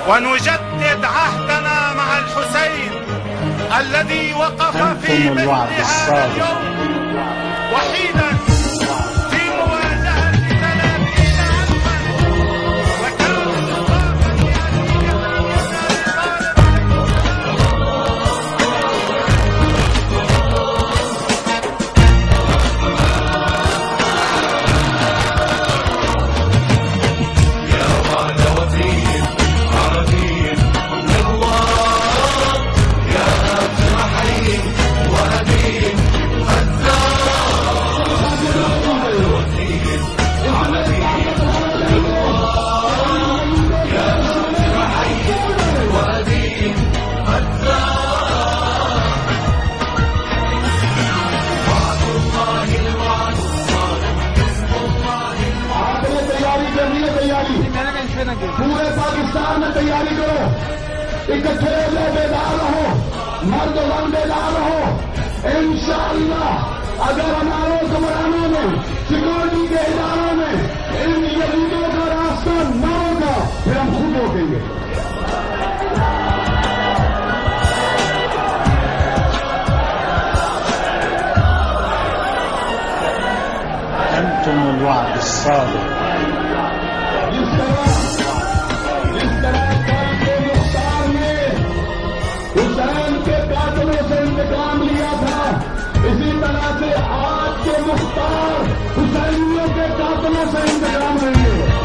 ونجدد عهدنا مع الحسين الذي وقف في مثل هذا اليوم وحيدا في مواجهة 30,000 وكان مضافا पूरे पाकिस्तान में तैयारी करो, इकट्ठे बेदार रहो, मर्द वन बेदार रहो। इंशाअल्लाह अगर हमारे हुक्मरानों में, सिक्योरिटी के इदारों में इन यजीदों का रास्ता न होगा, फिर हम खुद रोकेंगे। أنتم الوعد الصادق. हुसैन के कातलों से इंतकाम लिया था, इसी तरह से आज के मुख्तार हुसैनियों के कातलों से इंतकाम लेंगे।